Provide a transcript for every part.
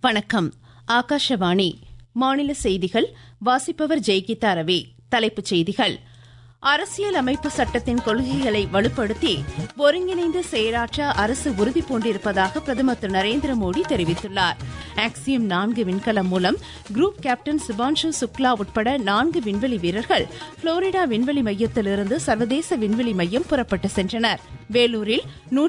வணக்கம். ஆகாஷவாணி. மாநில செய்திகள் வாசிப்பவர் ஜெய்கீதா ரவி. தலைப்புச் செய்திகள்: அரசியல் அமைப்பு சட்டத்தின் கொள்கைகளை வலுப்படுத்தி ஒருங்கிணைந்து செயலாற்ற அரசு உறுதி பூண்டிருப்பதாக பிரதமர் திரு நரேந்திர மோடி தெரிவித்துள்ளார். ஆக்சியம் 4 விண்கலம் மூலம் குரூப் கேப்டன் சுபான்ஷு சுக்லா உட்பட 4 விண்வெளி வீரர்கள் புளோரிடா விண்வெளி மையத்திலிருந்து சர்வதேச விண்வெளி மையம் புறப்பட்டு சென்றனர். வேலூரில்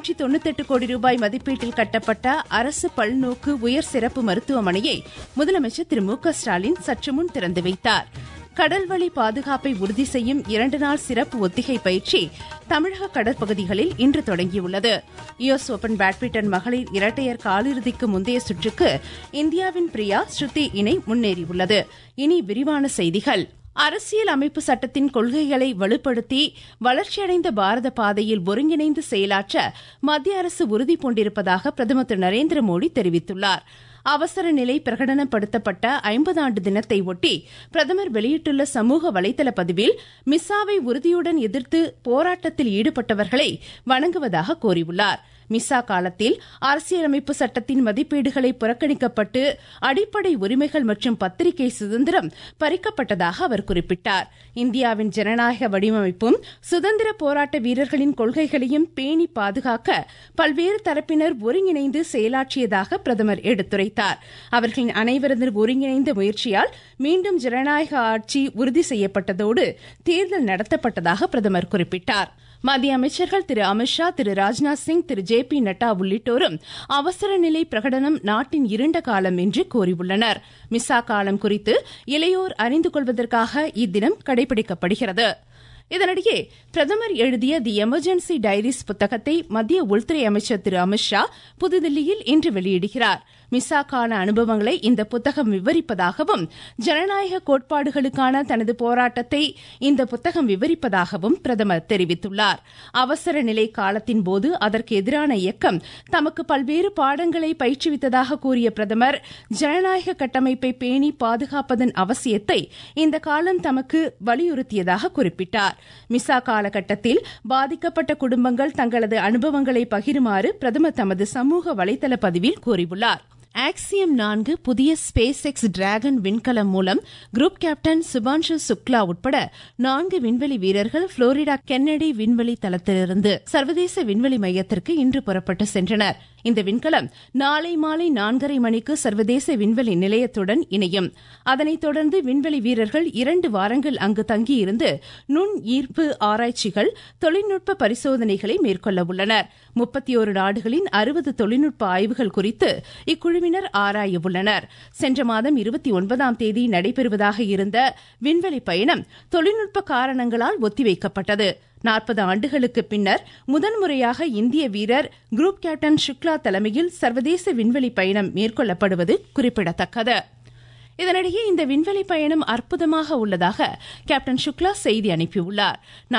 198 கோடி ரூபாய் மதிப்பீட்டில் கட்டப்பட்ட அரசு பல்நோக்கு உயர் சிறப்பு மருத்துவமனையை முதலமைச்சர் திரு மு க ஸ்டாலின் சற்று முன் திறந்து வைத்தார். கடல்வழி பாதுகாப்பை உறுதி செய்யும் 2 நாள் சிறப்பு ஒத்திகை பயிற்சி தமிழக கடற்பகுதிகளில் இன்று தொடங்கியுள்ளது. யுஎஸ் ஓபன் பேட்மிண்டன் மகளிர் இரட்டையர் காலிறுதிக்கு முந்தைய சுற்றுக்கு இந்தியாவின் பிரியா ஸ்ருதி இணை முன்னேறியுள்ளது. இனி விரிவான செய்திகள். அரசியல் அமைப்பு சட்டத்தின் கொள்கைகளை வலுப்படுத்தி வளர்ச்சியடைந்த பாரத பாதையில் ஒருங்கிணைந்து செயலாற்ற மத்திய அரசு உறுதி பூண்டிருப்பதாக பிரதமர் திரு நரேந்திர மோடி தெரிவித்துள்ளார். அவசர நிலை பிரகடனப்படுத்தப்பட்ட 50 ஆண்டு தினத்தை ஒட்டி பிரதமர் வெளியிட்டுள்ள சமூக வலைதள பதிவில் மிசாவை உறுதியுடன் எதிர்த்து போராட்டத்தில் ஈடுபட்டவர்களை வணங்குவதாக கூறியுள்ளார். மிசா காலத்தில் அரசியலமைப்பு சட்டத்தின் மதிப்பீடுகளை புறக்கணிக்கப்பட்டு அடிப்படை உரிமைகள் மற்றும் பத்திரிகை சுதந்திரம் பறிக்கப்பட்டதாக அவர் குறிப்பிட்டார். இந்தியாவின் ஜனநாயக வடிவமைப்பும் சுதந்திர போராட்ட வீரர்களின் கொள்கைகளையும் பேணி பாதுகாக்க பல்வேறு தரப்பினர் ஒருங்கிணைந்து செயலாற்றியதாக பிரதமர் எடுத்துரைத்தார். அவர்களின் அனைவரது ஒருங்கிணைந்த முயற்சியால் மீண்டும் ஜனநாயக ஆட்சி உறுதி செய்யப்பட்டதோடு தேர்தல் நடத்தப்பட்டதாக பிரதமர் குறிப்பிட்டார். மத்திய அமைச்சர்கள் திரு அமித்ஷா, திரு ராஜ்நாத் சிங், திரு ஜே.பி. நட்டா உள்ளிட்டோரும் அவசர நிலை பிரகடனம் நாட்டின் இருண்ட காலம் என்று கூறியுள்ளனர். மிசா காலம் குறித்து இளையோர் அறிந்து கொள்வதற்காக இத்தினம் கடைபிடிக்கப்படுகிறது. இதனிடையே பிரதமர் எழுதிய தி எமர்ஜென்சி டைரிஸ் புத்தகத்தை மத்திய உள்துறை அமைச்சர் திரு அமித்ஷா புதுதில்லியில் இன்று வெளியிடுகிறார். மிசாக்கான அனுபவங்களை இந்த புத்தகம் விவரிப்பதாகவும் ஜனநாயக கோட்பாடுகளுக்கான தனது போராட்டத்தை இந்த புத்தகம் விவரிப்பதாகவும் பிரதமர் தெரிவித்துள்ளார். அவசர நிலை காலத்தின் போது அதற்கு எதிரான இயக்கம் தமக்கு பல்வேறு பாடங்களை பயிற்றுவித்ததாக கூறிய பிரதமர் ஜனநாயக கட்டமைப்பை பேணி பாதுகாப்பதன் அவசியத்தை இந்த காலம் தமக்கு வலியுறுத்தியதாக குறிப்பிட்டார். மிசா காலகட்டத்தில் பாதிக்கப்பட்ட குடும்பங்கள் தங்களது அனுபவங்களை பகிருமாறு பிரதமர் தமது சமூக வலைதள பதிவில் கூறியுள்ளார். ஆக்சியம் 4 புதிய ஸ்பேஸ் எக்ஸ் டிராகன் விண்கலம் மூலம் குரூப் கேப்டன் சுபான்ஷு சுக்லா உட்பட 4 விண்வெளி வீரர்கள் புளோரிடா கென்னடி விண்வெளி தளத்திலிருந்து சர்வதேச விண்வெளி மையத்திற்கு இன்று புறப்பட்டு சென்றனர். இந்த விண்கலம் நாளை மாலை 4:30 மணிக்கு சர்வதேச விண்வெளி நிலையத்துடன் இணையும். அதனைத் தொடர்ந்து விண்வெளி வீரர்கள் 2 வாரங்கள் அங்கு தங்கியிருந்து நுண் ஈர்ப்பு ஆராய்ச்சிகள், தொழில்நுட்ப பரிசோதனைகளை மேற்கொள்ள உள்ளனர். 31 நாடுகளின் 60 தொழில்நுட்ப ஆய்வுகள் குறித்து இக்குழுவினர் ஆராய உள்ளனர். சென்ற மாதம் 29ஆம் தேதி நடைபெறுவதாக இருந்த விண்வெளி பயணம் தொழில்நுட்ப காரணங்களால் ஒத்திவைக்கப்பட்டது. 40 ஆண்டுகளுக்கு பின்னர் முதன்முறையாக இந்திய வீரர் குரூப் கேப்டன் சுக்லா தலைமையில் சர்வதேச விண்வெளி பயணம் மேற்கொள்ளப்படுவது குறிப்பிடத்தக்கது. இதனிடையே இந்த விண்வெளி பயணம் அற்புதமாக உள்ளதாக கேப்டன் சுக்லா செய்தி அனுப்பியுள்ளார்.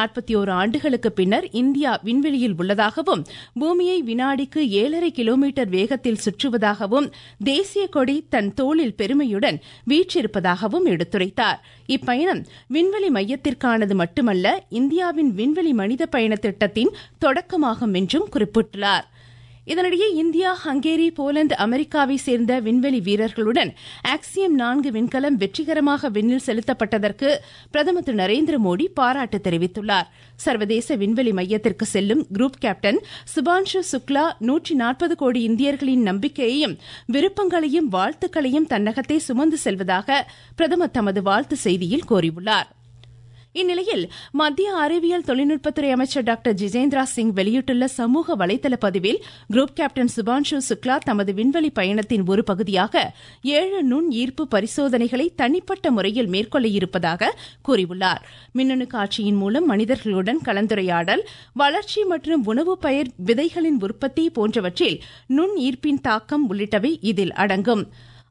41 ஆண்டுகளுக்கு பின்னர் இந்தியா விண்வெளியில் உள்ளதாகவும் பூமியை வினாடிக்கு 7.5 கிலோமீட்டர் வேகத்தில் சுற்றுவதாகவும் தேசிய கொடி தன் தோளில் பெருமையுடன் வீற்றிருப்பதாகவும் எடுத்துரைத்தார். இப்பயணம் விண்வெளி மையத்திற்கானது மட்டுமல்ல, இந்தியாவின் விண்வெளி மனித பயண திட்டத்தின் தொடக்கமாகும் என்றும் குறிப்பிட்டுள்ளார். இதனிடையே இந்தியா, ஹங்கேரி, போலந்து, அமெரிக்காவை சேர்ந்த விண்வெளி வீரர்களுடன் ஆக்சியம் 4 விண்கலம் வெற்றிகரமாக விண்ணில் செலுத்தப்பட்டதற்கு பிரதமர் திரு நரேந்திர மோடி பாராட்டு தெரிவித்துள்ளார். சர்வதேச விண்வெளி மையத்திற்கு செல்லும் குரூப் கேப்டன் சுபான்ஷு சுக்லா 140 கோடி இந்தியர்களின் நம்பிக்கையையும் விருப்பங்களையும் வாழ்த்துக்களையும் தன்னகத்தை சுமந்து செல்வதாக பிரதமர் தமது வாழ்த்து செய்தியில் கூறியுள்ளார். இந்நிலையில் மத்திய அறிவியல் தொழில்நுட்பத்துறை அமைச்சர் டாக்டர் ஜிதேந்திரா சிங் வெளியிட்டுள்ள சமூக வலைதள பதிவில் குரூப் கேப்டன் சுபான்ஷு சுக்லா தமது விண்வெளி பயணத்தின் ஒரு பகுதியாக 7 நுண் ஈர்ப்பு பரிசோதனைகளை தனிப்பட்ட முறையில் மேற்கொள்ள இருப்பதாக கூறியுள்ளார். மின்னணு காட்சியின் மூலம் மனிதர்களுடன் கலந்துரையாடல், வளர்ச்சி மற்றும் உணவு பயிர் விதைகளின் உற்பத்தி போன்றவற்றில் நுண் ஈர்ப்பின் தாக்கம் உள்ளிட்டவை இதில் அடங்கும்.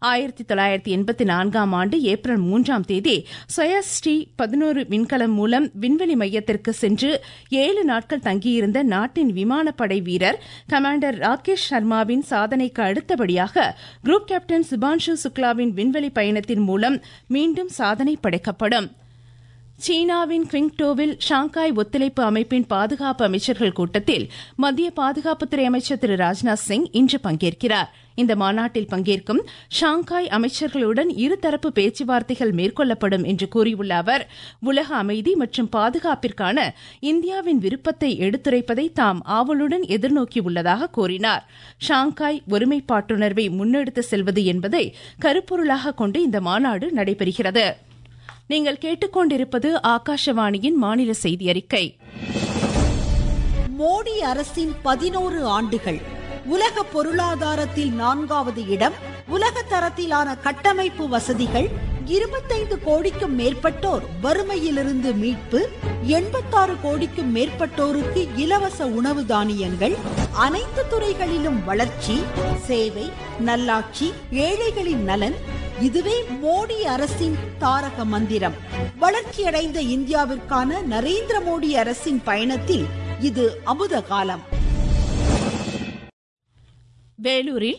1984ஆம் ஆண்டு ஏப்ரல் 3ஆம் தேதி சொயஸ்டி 11 விண்கலம் மூலம் விண்வெளி மையத்திற்கு சென்று 7 நாட்கள் தங்கியிருந்த நாட்டின் விமானப்படை வீரர் கமாண்டர் ராகேஷ் சர்மாவின் சாதனைக்கு அடுத்தபடியாக குரூப் கேப்டன் சுபான்ஷு சுக்லாவின் விண்வெளி பயணத்தின் மூலம் மீண்டும் சாதனை படைக்கப்படும். சீனாவின் குவிங்டோவில் ஷாங்காய் ஒத்துழைப்பு அமைப்பின் பாதுகாப்பு அமைச்சர்கள் கூட்டத்தில் மத்திய பாதுகாப்புத்துறை அமைச்சர் திரு ராஜ்நாத் சிங் இன்று பங்கேற்கிறார். இந்த மாநாட்டில் பங்கேற்கும் ஷாங்காய் அமைச்சர்களுடன் இருதரப்பு பேச்சுவார்த்தைகள் மேற்கொள்ளப்படும் என்று கூறியுள்ள அவர், உலக அமைதி மற்றும் பாதுகாப்பிற்கான இந்தியாவின் விருப்பத்தை எடுத்துரைப்பதை தாம் ஆவலுடன் எதிர்நோக்கியுள்ளதாக கூறினார். ஷாங்காய் ஒருமைப்பாட்டுணர்வை முன்னெடுத்து செல்வது என்பதை கருப்பொருளாக கொண்டு இந்த மாநாடு நடைபெறுகிறது. நீங்கள் கேட்டுக்கொண்டிருப்பது ஆகாஷவாணியின் மாநில செய்தி அறிக்கை. மோடி அரசின் 11 ஆண்டுகள். உலக பொருளாதாரத்தில் 4வது இடம். உலக தரத்திலான கட்டமைப்பு வசதிகள். 25 கோடிக்கும் மேற்பட்டோர் வறுமையிலிருந்து மீட்பு. 86 கோடிக்கும் மேற்பட்டோருக்கு இலவச உணவு தானியங்கள். அனைத்து துறைகளிலும் வளர்ச்சி, சேவை, நல்லாட்சி, ஏழைகளின் நலன். இதுவே மோடி அரசின் தாரக மந்திரம். வளர்ச்சியடைந்த இந்தியாவிற்கான நரேந்திர மோடி அரசின் பயணத்தில் இது அமுத காலம். வேலூரில்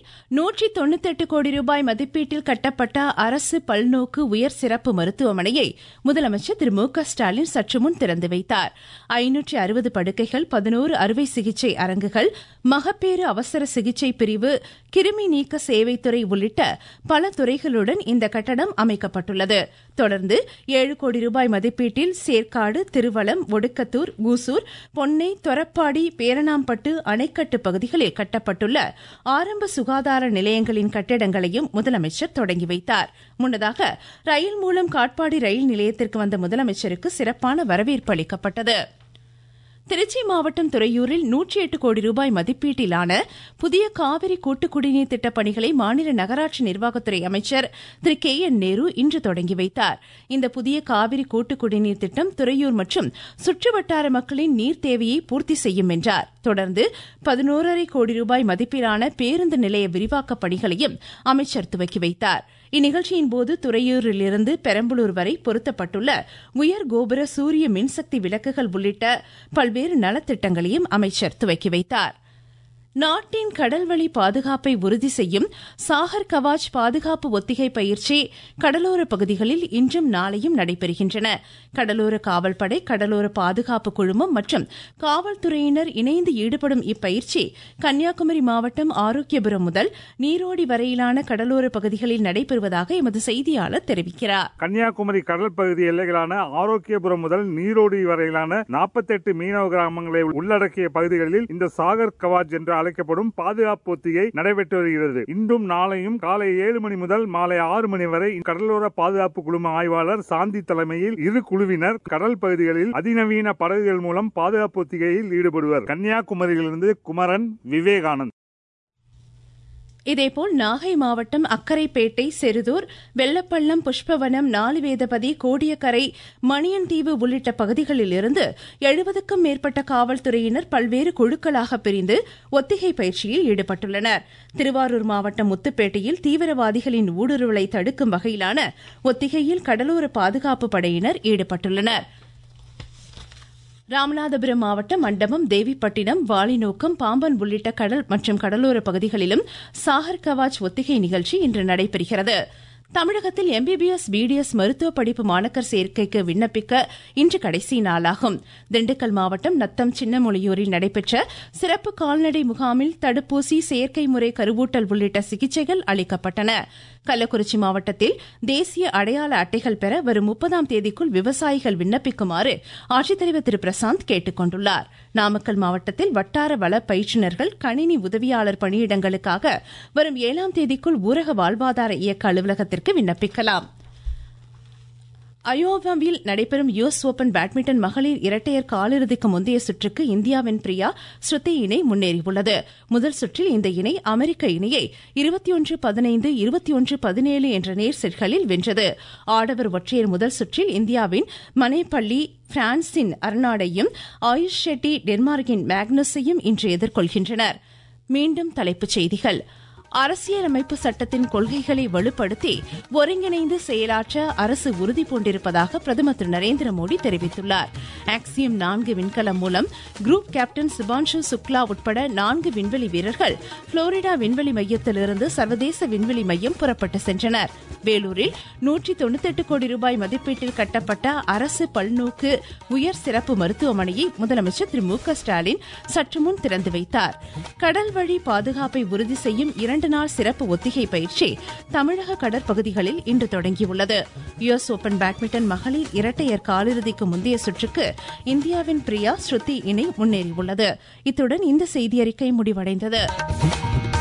198 கோடி ரூபாய் மதிப்பீட்டில் கட்டப்பட்ட அரசு பல்நோக்கு உயர் சிறப்பு மருத்துவமனையை முதலமைச்சர் திரு மு க ஸ்டாலின் சற்று முன் திறந்து வைத்தார். 560 படுக்கைகள், 11 அறுவை சிகிச்சை அரங்குகள், மகப்பேறு அவசர சிகிச்சை பிரிவு, கிருமி நீக்க சேவைத்துறை உள்ளிட்ட பல துறைகளுடன் இந்த கட்டடம் அமைக்கப்பட்டுள்ளது. தொடர்ந்து 7 கோடி ரூபாய் மதிப்பீட்டில் சேற்காடு, திருவலம், ஒடுக்கத்தூர், ஊசூர், பொன்னை, தொரப்பாடி, பேரணாம்பட்டு, அணைக்கட்டு பகுதிகளில் கட்டப்பட்டுள்ள ஆரம்ப சுகாதார நிலையங்களின் கட்டிடங்களையும் முதலமைச்சர் தொடங்கி வைத்தார். முன்னதாக ரயில் மூலம் காட்பாடி ரயில் நிலையத்திற்கு வந்த முதலமைச்சருக்கு சிறப்பான வரவேற்பு அளிக்கப்பட்டது. திருச்சி மாவட்டம் துறையூரில் 108 கோடி ரூபாய் மதிப்பீட்டிலான புதிய காவிரி கூட்டு குடிநீர் திட்டப் பணிகளை மாநில நகராட்சி நிர்வாகத்துறை அமைச்சர் திரு கே என் நேரு இன்று தொடங்கி வைத்தார். இந்த புதிய காவிரி கூட்டு குடிநீர் திட்டம் துறையூர் மற்றும் சுற்றுவட்டார மக்களின் நீர் தேவையை பூர்த்தி செய்யும் என்றார். தொடர்ந்து 11.5 கோடி ரூபாய் மதிப்பிலான பேருந்து நிலைய விரிவாக்கப் பணிகளையும் அமைச்சர் துவக்கி வைத்தார். இந்நிகழ்ச்சியின் போது துறையூரிலிருந்து பெரம்பலூர் வரை பொருத்தப்பட்டுள்ள உயர் கோபுர சூரிய மின்சக்தி விளக்குகள் உள்ளிட்ட பல்வேறு நலத்திட்டங்களையும் அமைச்சர் துவக்கி வைத்தார். நாட்டின் கடல்வழி பாதுகாப்பை உறுதி செய்யும் சாகர் கவாச் பாதுகாப்பு ஒத்திகை பயிற்சி கடலோர பகுதிகளில் இன்றும் நாளையும் நடைபெறுகின்றன. கடலோர காவல்படை, கடலோர பாதுகாப்பு குழுமம் மற்றும் காவல்துறையினர் இணைந்து ஈடுபடும் இப்பயிற்சி கன்னியாகுமரி மாவட்டம் ஆரோக்கியபுரம் முதல் நீரோடி வரையிலான கடலோர பகுதிகளில் நடைபெறுவதாக எமது செய்தியாளர் தெரிவிக்கிறார். கன்னியாகுமரி கடல் பகுதி எல்லைகளான ஆரோக்கியபுரம் முதல் நீரோடி வரையிலான 48 மீனவ கிராமங்களை உள்ளடக்கிய பகுதிகளில் இந்த சாகர் கவாச் என்ற அழைக்கப்படும் பாதுகாப்பு ஒத்திகை நடைபெற்று வருகிறது. இன்றும் நாளையும் காலை 7 மணி முதல் மாலை 6 மணி வரை கடலோர பாதுகாப்பு குழும ஆய்வாளர் சாந்தி தலைமையில் இரு குழுவினர் கடல் பகுதிகளில் அதிநவீன படகுகள் மூலம் பாதுகாப்பு ஒத்திகையில் ஈடுபடுவர். கன்னியாகுமரியிலிருந்து குமரன், விவேகானந்த். இதேபோல் நாகை மாவட்டம் அக்கரைப்பேட்டை, செருதூர், வெள்ளப்பள்ளம், புஷ்பவனம், நாலுவேதபதி, கோடியக்கரை, மணியன்தீவு உள்ளிட்ட பகுதிகளில் இருந்து 70க்கும் மேற்பட்ட காவல்துறையினர் பல்வேறு குழுக்களாக பிரிந்து ஒத்திகை பயிற்சியில் ஈடுபட்டுள்ளனர். திருவாரூர் மாவட்டம் முத்துப்பேட்டையில் தீவிரவாதிகளின் ஊடுருவலை தடுக்கும் வகையிலான ஒத்திகையில் கடலோர பாதுகாப்பு படையினர் ஈடுபட்டுள்ளனர். ராமநாதபுரம் மாவட்டம் மண்டபம், தேவிப்பட்டினம், வாலிநோக்கம், பாம்பன் உள்ளிட்ட கடல் மற்றும் கடலோர பகுதிகளிலும் சாகர் கவாச் ஒத்திகை நிகழ்ச்சி இன்று நடைபெறுகிறது. தமிழகத்தில் MBBS, BDS மருத்துவ படிப்பு மாணக்கர் சேர்க்கைக்கு விண்ணப்பிக்க இன்று கடைசி நாளாகும். திண்டுக்கல் மாவட்டம் நத்தம் சின்னமொழியூரில் நடைபெற்ற சிறப்பு கால்நடை முகாமில் தடுப்பூசி, செயற்கை முறை கருவூட்டல் உள்ளிட்ட சிகிச்சைகள் அளிக்கப்பட்டன. கள்ளக்குறிச்சி மாவட்டத்தில் தேசிய அடையாள அட்டைகள் பெற வரும் 30ஆம் தேதிக்குள் விவசாயிகள் விண்ணப்பிக்குமாறு ஆட்சித்தலைவர் திரு பிரசாந்த் கேட்டுக் கொண்டுள்ளார். நாமக்கல் மாவட்டத்தில் வட்டார வள பயிற்றுநர்கள் கணினி உதவியாளர் பணியிடங்களுக்காக வரும் 7ஆம் தேதிக்குள் ஊரக வாழ்வாதார இயக்க அலுவலகத்திற்கு விண்ணப்பிக்கலாம். அயோவாவில் நடைபெறும் US ஓபன் பேட்மிண்டன் மகளிர் இரட்டையர் காலிறுதிக்கு முந்தைய சுற்றுக்கு இந்தியாவின் பிரியா, ஸ்ருதி இணை முன்னேறியுள்ளது. முதல் சுற்றில் இந்த இணை அமெரிக்க இணையை 21-15, 21-17 என்ற நேர் செட்களில் வென்றது. ஆடவர் ஒற்றையர் முதல் சுற்றில் இந்தியாவின் மனேபள்ளி பிரான்சின் அர்னாடையும், ஆயுஷ் ஷெட்டி டென்மார்க்கின் மேக்னஸையும் இன்று எதிர்கொள்கின்றனர். மீண்டும் தலைப்புச் செய்திகள். அரசியலமைப்பு சட்டத்தின் கொள்கைகளை வலுப்படுத்தி ஒருங்கிணைந்து செயலாற்ற அரசு உறுதி பூண்டிருப்பதாக பிரதமர் திரு நரேந்திர மோடி தெரிவித்துள்ளார். ஆக்சியம் 4 விண்கலம் மூலம் குரூப் கேப்டன் சுபான்ஷு சுக்லா உட்பட 4 விண்வெளி வீரர்கள் புளோரிடா விண்வெளி மையத்திலிருந்து சர்வதேச விண்வெளி மையம் புறப்பட்டு சென்றனர். வேலூரில் 198 கோடி ரூபாய் மதிப்பீட்டில் கட்டப்பட்ட அரசு பல்நோக்கு உயர் சிறப்பு மருத்துவமனையை முதலமைச்சர் திரு மு க ஸ்டாலின் சற்று முன் திறந்து வைத்தார். கடல் வழி பாதுகாப்பை உறுதி செய்யும் 2 நாள் சிறப்பு ஒத்திகை பயிற்சி தமிழக கடற்பகுதிகளில் இன்று தொடங்கியுள்ளது. யுஎஸ் ஓபன் பேட்மிண்டன் மகளிர் இரட்டையர் காலிறுதிக்கு முந்தைய சுற்றுக்கு இந்தியாவின் பிரியா ஸ்ருதி இணை முன்னேறியுள்ளது. இத்துடன் இந்த செய்தியறிக்கை முடிவடைந்தது.